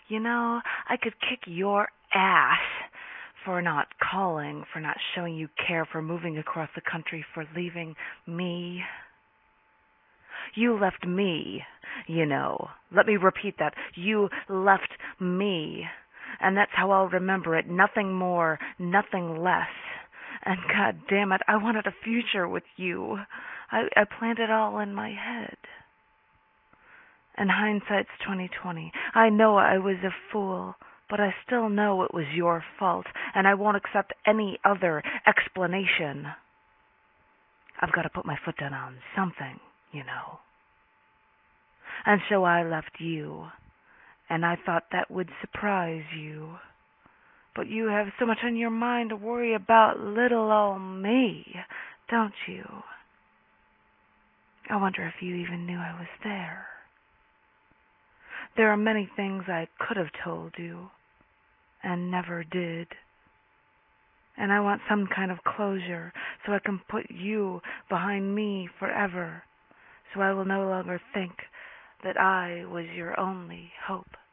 I could kick your ass for not calling, for not showing you care, for moving across the country, for leaving me. You left me, you know. Let me repeat that. You left me. And that's how I'll remember it. Nothing more, nothing less. And God damn it, I wanted a future with you. I planned it all in my head. And hindsight's 2020. I know I was a fool, but I still know it was your fault, and I won't accept any other explanation. I've got to put my foot down on something. And so I left you, and I thought that would surprise you. But you have so much on your mind to worry about little old me, don't you? I wonder if you even knew I was there. There are many things I could have told you, and never did. And I want some kind of closure, so I can put you behind me forever, so I will no longer think that I was your only hope.